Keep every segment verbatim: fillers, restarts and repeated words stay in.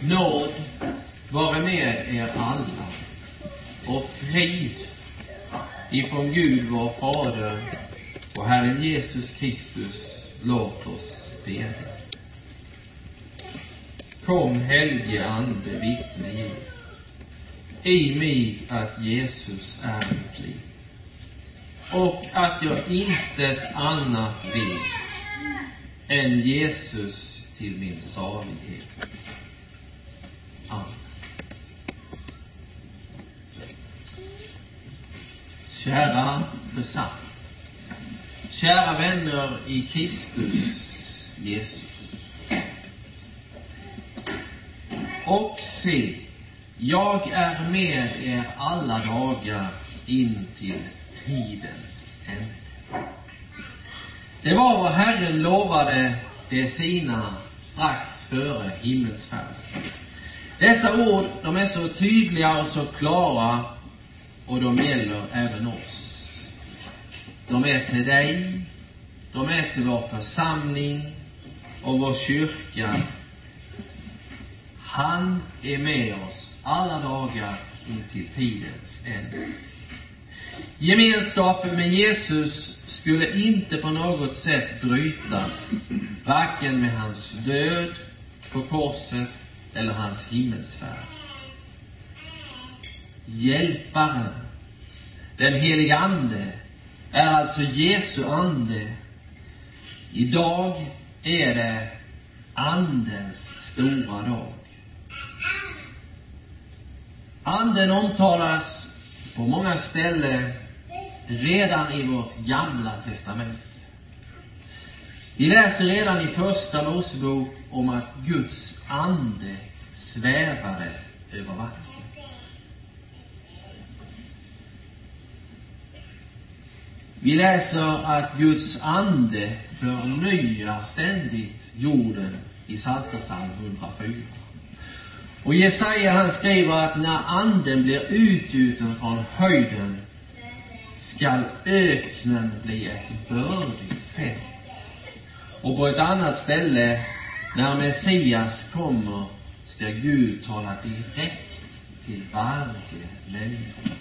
Nåd vare med er alla och frid ifrån Gud vår Fader och Herren Jesus Kristus, låt oss bedja. Kom, helige Ande, vittne ge i mig att Jesus är mitt liv och att jag intet annat vill än Jesus till min salighet. Amen. Kära församling, kära vänner i Kristus Jesus. Och se, jag är med er alla dagar in till tidens ände. Det var vad Herren lovade de sina strax före himmelsfärden. Dessa ord, de är så tydliga och så klara, och de gäller även oss. De är till dig, de är till vår församling och vår kyrka. Han är med oss alla dagar in till tidens ände. Gemenskapen med Jesus skulle inte på något sätt brytas, varken med hans död på korset eller hans himmelsfärd. Hjälparen, den heliga Ande, är alltså Jesu ande. Idag är det Andens stora dag. Anden omtalas på många ställen redan i vårt gamla testamente. Vi läser redan i första Mosebok om att Guds ande svävade över vattnet. Vi läser att Guds ande förnyar ständigt jorden i Psaltaren hundrafyra. Och Jesaja, han skriver att när anden blir utgjuten från höjden skall öknen bli ett bördigt fält. Och på ett annat ställe, när Messias kommer, ska Gud tala direkt till varje människa.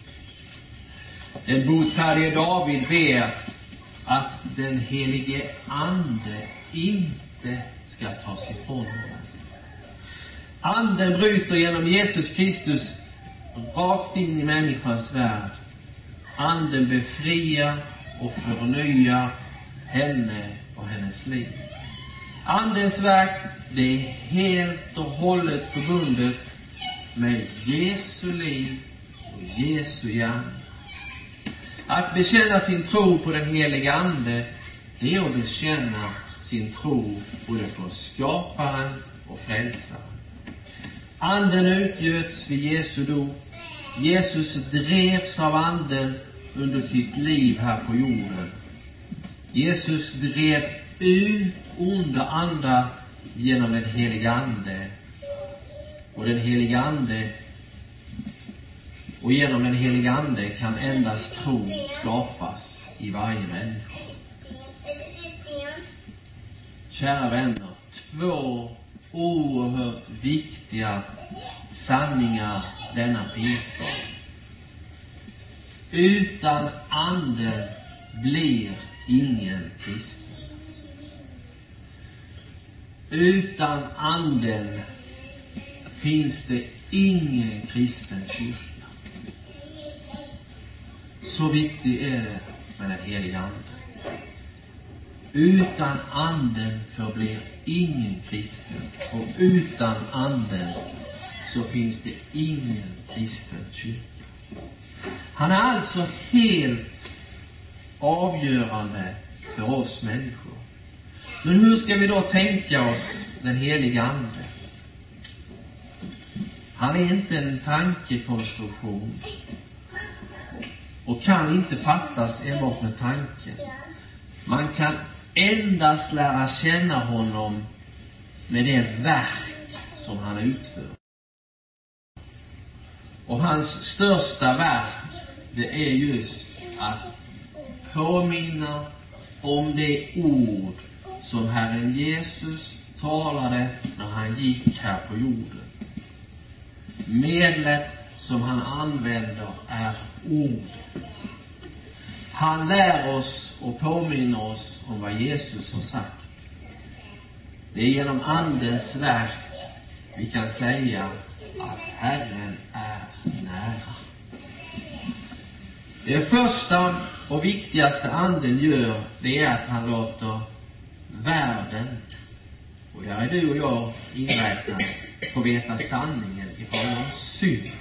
Den botfärdige David ber att den helige ande inte ska tas ifrån honom. Anden bryter genom Jesus Kristus rakt in i människans värld. Anden befriar och förnyar henne och hennes liv. Andens verk, det är helt och hållet förbundet med Jesu liv och Jesu gärning. Att bekänna sin tro på den heliga Ande, det är att bekänna sin tro både på skaparen och frälsaren. Anden utgöts vid Jesu dop. Jesus drevs av anden under sitt liv här på jorden. Jesus drev ut onda andar genom den heliga Ande. Och den heliga Ande och genom den heliga Ande kan endast tro skapas i varje människa. Kära vänner, två oerhört viktiga sanningar denna pinskap. Utan anden blir ingen kristen. Utan anden finns det ingen kristen kyrka. Så viktigt är det med den heliga Ande. Utan anden förblir ingen kristen. Och utan anden så finns det ingen kristen kyrka. Han är alltså helt avgörande för oss människor. Men hur ska vi då tänka oss den heliga Ande? Han är inte en tankekonstruktion och kan inte fattas enbart med tanken. Man kan endast lära känna honom med det verk som han utför. Och hans största verk, det är just att påminna om det ord som Herren Jesus talade när han gick här på jorden. Medlet som han använder är ordet. Han lär oss och påminner oss om vad Jesus har sagt. Det är genom andens verk vi kan säga att Herren är nära. Det första och viktigaste anden gör, det är att han låter världen, och där är du och jag inräknade, få veta sanningen ifrån om synd.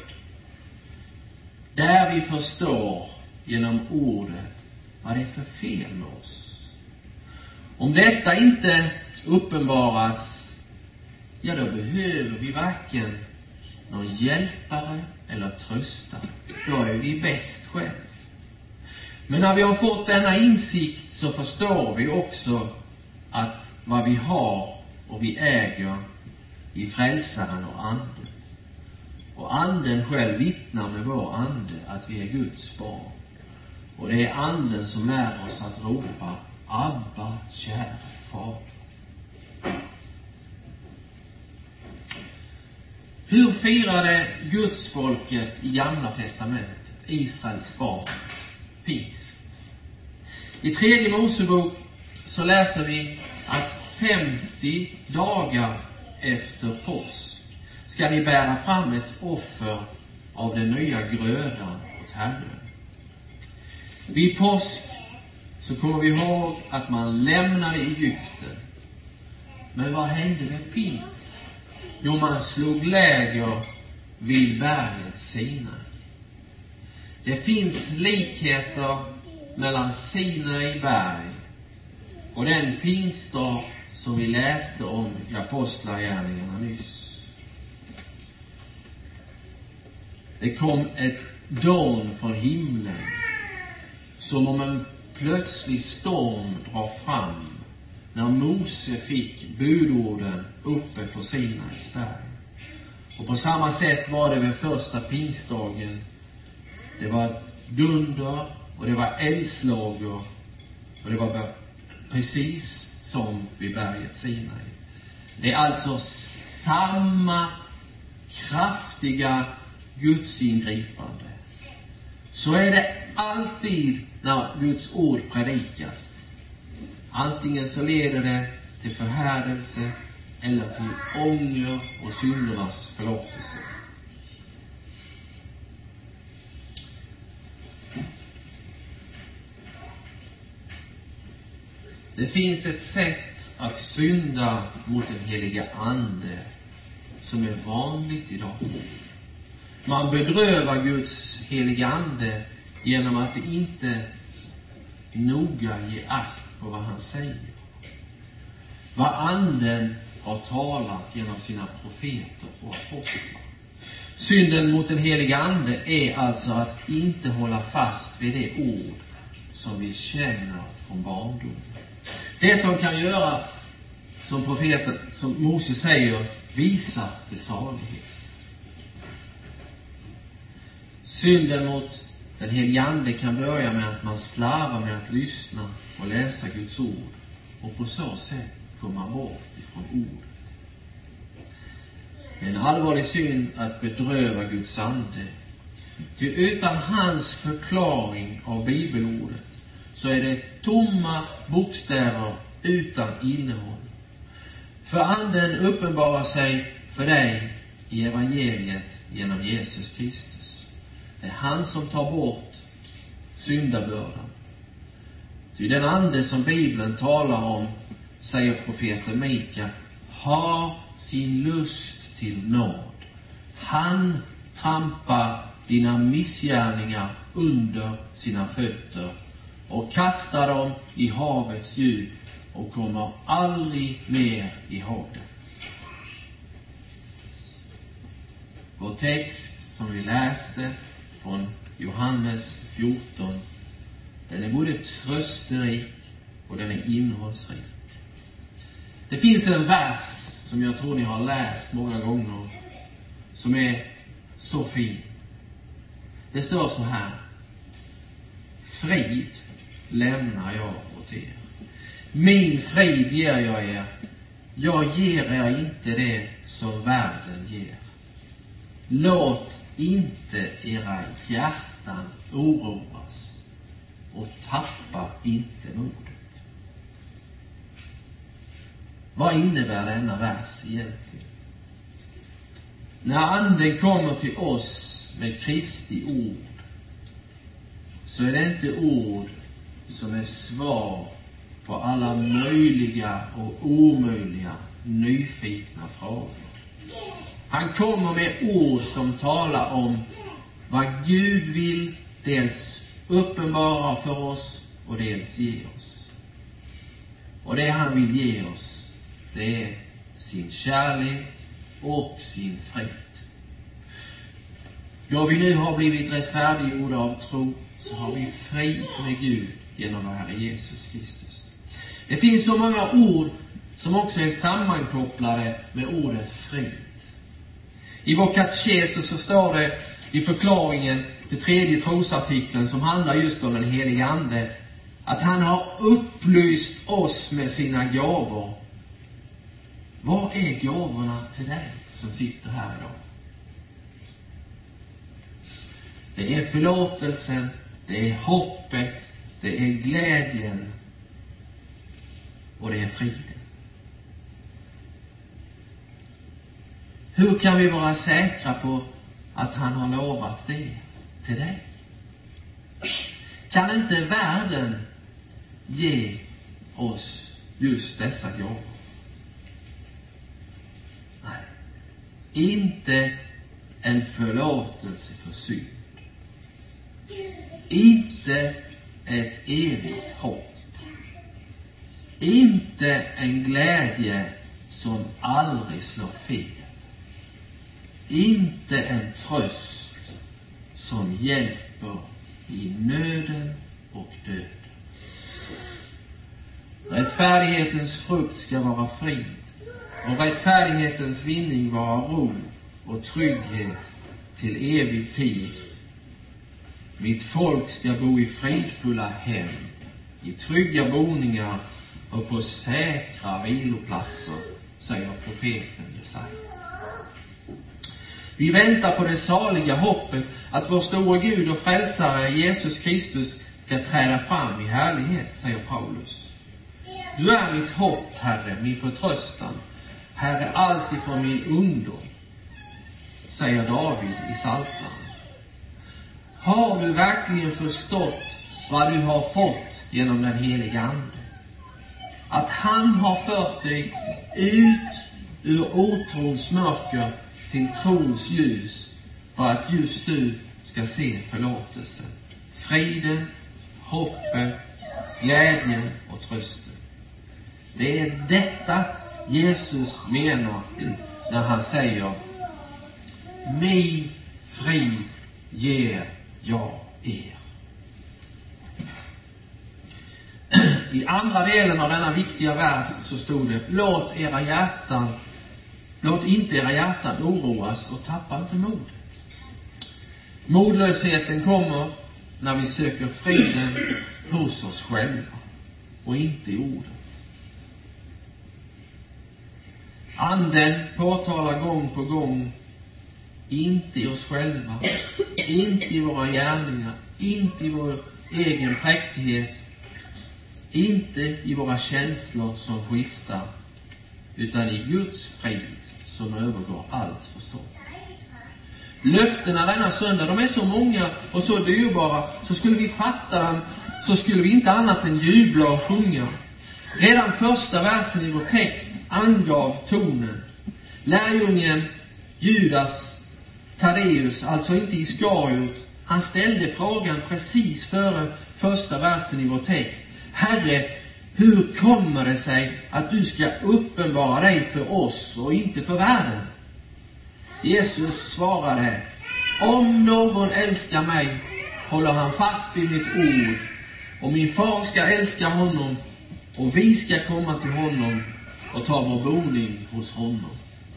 Där vi förstår genom ordet vad det är för fel med oss. Om detta inte uppenbaras, ja, då behöver vi varken någon hjälpare eller tröstare. Då är vi bäst själv. Men när vi har fått denna insikt så förstår vi också att vad vi har och vi äger i frälsaren och anden. Och anden själv vittnar med vår ande att vi är Guds barn. Och det är anden som lär oss att ropa: Abba, kära far. Hur firade Guds folket i Gamla testamentet, Israels barn, pingst? I tredje Mosebok så läser vi att femtio dagar efter påsk ska ni bära fram ett offer av den nya grödan åt Herren. Vid påsk så kommer vi ihåg att man lämnade Egypten. Men vad hände med pingst? Jo, man slog läger vid berget Sinai. Det finns likheter mellan Sinai berg och den pingstdag som vi läste om i Apostlagärningarna nyss. Det kom ett dån från himlen, som om en plötslig storm drar fram när Mose fick budorden uppe på Sinais berg. Och på samma sätt var det vid första pingstdagen. Det var dunder och det var eldslågor, och det var precis som vid berget Sinai. Det är alltså samma kraftiga Guds ingripande. Så är det alltid när Guds ord predikas. Antingen så leder det till förhärdelse eller till ånger och syndernas förlåtelse. Det finns ett sätt att synda mot den heliga ande som är vanligt idag. Man bedrövar Guds heliga ande genom att inte noga ge akt på vad han säger. Vad anden har talat genom sina profeter och apostlar. Synden mot den heliga ande är alltså att inte hålla fast vid det ord som vi känner från barndom. Det som kan göra, som profeten, som Moses säger, visa till salighet. Synden mot den helige ande kan börja med att man slarvar med att lyssna och läsa Guds ord, och på så sätt komma bort ifrån ordet. Det är en allvarlig synd att bedröva Guds ande. Ty utan hans förklaring av bibelordet så är det tomma bokstäver utan innehåll. För anden uppenbarar sig för dig i evangeliet genom Jesus Kristus. Det är han som tar bort syndabördan. Ty den ande som Bibeln talar om, säger profeten Mika, har sin lust till nåd. Han trampar dina missgärningar under sina fötter och kastar dem i havets djup och kommer aldrig mer ihåg det. Vår text som vi läste från Johannes fjorton, den är både trösterik och den är innehållsrik. Det finns en vers som jag tror ni har läst många gånger som är så fin. Det står så här: frid lämnar jag åt er. Min frid ger jag er. jag ger er inte det som världen ger. Låt inte era hjärtan oroas och tappa inte modet. Vad innebär denna vers egentligen? När anden kommer till oss med Kristi ord, så är det inte ord som är svar på alla möjliga och omöjliga nyfikna frågor. Han kommer med ord som talar om vad Gud vill dels uppenbara för oss och dels ge oss. Och det han vill ge oss, det är sin kärlek och sin frid. Då vi nu har blivit rättfärdiggjorda av tro, så har vi frid med Gud genom vår Herre Jesus Kristus. Det finns så många ord som också är sammankopplade med ordet frid. I vår katekes så står det i förklaringen till tredje trosartikeln, som handlar just om den helige ande, att han har upplyst oss med sina gåvor. Vad är gåvorna till dig som sitter här idag? Det är förlåtelsen, det är hoppet, det är glädjen och det är friden. Hur kan vi vara säkra på att han har lovat det till dig? Kan inte världen ge oss just dessa gåvor? Nej. Inte en förlåtelse för synd. Inte ett evigt hopp. Inte en glädje som aldrig slår fel. Inte en tröst som hjälper i nöden och döden. Rättfärdighetens frukt ska vara frid, och rättfärdighetens vinning vara ro och trygghet till evig tid. Mitt folk ska bo i fridfulla hem, i trygga boningar och på säkra viloplatser, säger profeten Jesaja. Vi väntar på det saliga hoppet att vår store Gud och frälsare Jesus Kristus ska träda fram i härlighet, säger Paulus. Du är mitt hopp, Herre, min förtröstan, Herre, alltifrån min ungdom, säger David i Psaltaren. Har du verkligen förstått vad du har fått genom den heliga ande? Att han har fört dig ut ur otrons mörker till trons ljus, för att just du ska se förlåtelsen, friden, hoppet, glädjen och trösten. Det är detta Jesus menar när han säger: min frid ger jag er. I andra delen av denna viktiga vers så stod det: låt era hjärtan Låt inte era hjärtan oroas och tappa inte modet. Modlösheten kommer när vi söker friden hos oss själva och inte i ordet. Anden påtalar gång på gång: inte i oss själva, inte i våra gärningar, inte i vår egen präktighet, inte i våra känslor som skiftar, utan i Guds frid som övergår allt förstånd. Löftena denna söndag, de är så många och så dyrbara, så skulle vi fatta dem, så skulle vi inte annat än jubla och sjunga. Redan första versen i vår text angav tonen. Lärjungen Judas Taddeus, alltså inte Iskariot, han ställde frågan precis före första versen i vår text: Herre, hur kommer det sig att du ska uppenbara dig för oss och inte för världen? Jesus svarade: om någon älskar mig håller han fast vid mitt ord, och min far ska älska honom, och vi ska komma till honom och ta vår boning hos honom.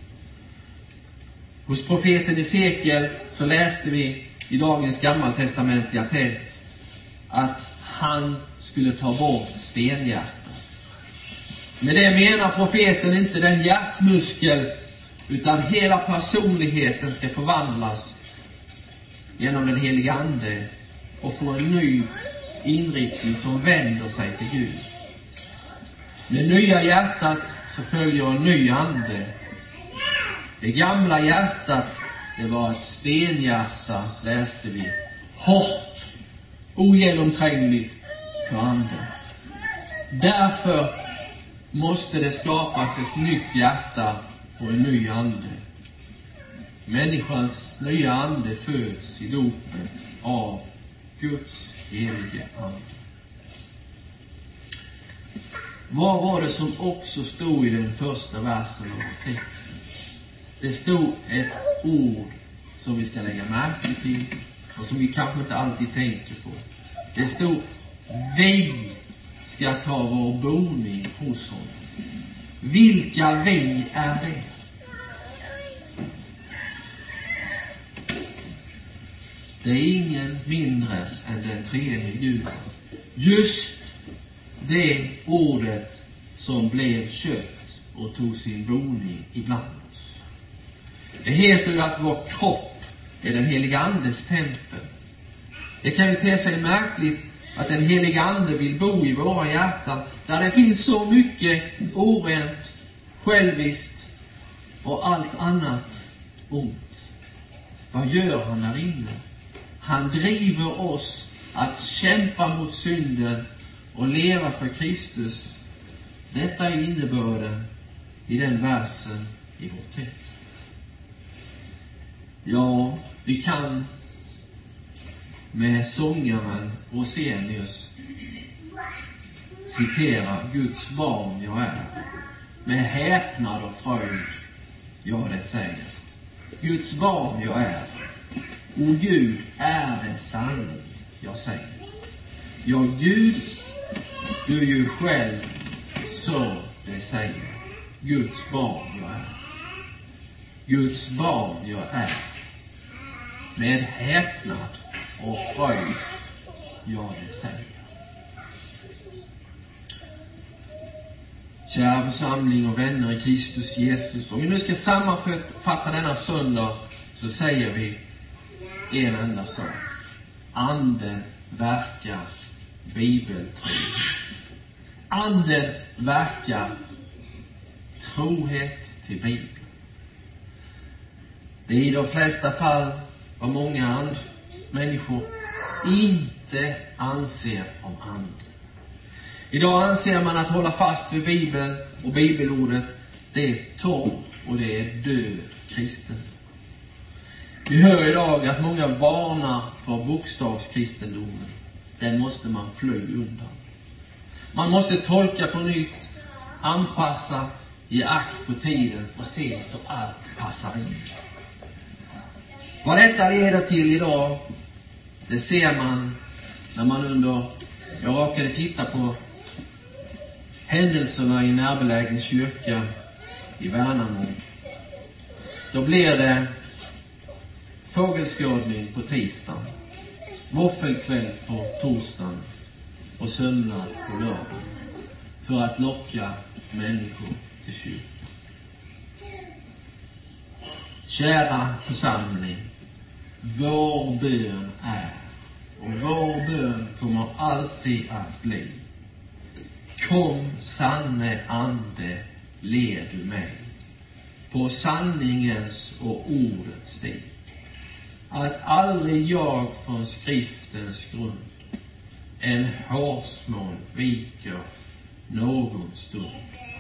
Hos profeten Esekiel så läste vi i dagens gammaltestamentliga text att han skulle ta bort stenhjärtat. Med det menar profeten inte den hjärtmuskel, utan hela personligheten ska förvandlas genom den heliga ande och få en ny inriktning som vänder sig till Gud. Med nya hjärtat så följer en ny ande. Det gamla hjärtat, det var ett stenhjärta, läste vi. Hårt, ogenomträngligt för anden. Därför måste det skapas ett nytt hjärta och en ny ande. Människans nya ande föds i dopet av Guds helige ande. Vad var det som också stod i den första versen av texten? Det stod ett ord som vi ska lägga märke till och som vi kanske inte alltid tänker på. Det stod: vi ska ta vår boning hos honom. Vilka vi är det? Det är ingen mindre än den tredje Guden. Just det ordet som blev kött och tog sin boning ibland oss. Det heter ju att vår kropp är den heliga andes tempel. Det kan ju te sig märkligt att den heliga ande vill bo i våra hjärtan, där det finns så mycket orent, själviskt och allt annat ont. Vad gör han där inne? Han driver oss att kämpa mot synden och leva för Kristus. Detta är innebörden i den versen i vår text. Ja, vi kan med sångaren Rosenius citera: Guds barn jag är, med häpnad och fröjd, ja det säger. Guds barn jag är, o Gud är det sanning jag säger. Ja Gud, du är ju själv så det säger. Guds barn jag är. Guds barn jag är, med häpnad och fröjd, ja det säger. Kära församling och vänner i Kristus Jesus, om vi nu ska sammanfatta denna söndag, så säger vi en enda sak: anden verkar bibeltrohet. Anden verkar trohet till Bibeln. Det är i de flesta fall vad många and, människor inte anser om anden. Idag anser man att hålla fast vid Bibeln och bibelordet, det är torr och det är död kristen. Vi hör idag att många varnar för bokstavskristendomen. Den måste man fly undan. Man måste tolka på nytt, anpassa, ge akt på tiden och se så allt passar in. Vad detta leder till idag, det ser man när man under, jag råkade titta på händelserna i närbelägen kyrka i Värnamo. Då blir det fågelskådning på tisdagen, våffelkväll på torsdagen och sömnad på lördagen, för att locka människor till kyrkan. Kära församling, vår bön är, och vår bön kommer alltid att bli: kom sanne ande, led du mig på sanningens och ordets stig, att aldrig jag från skriftens grund en hårsmån viker någon stund.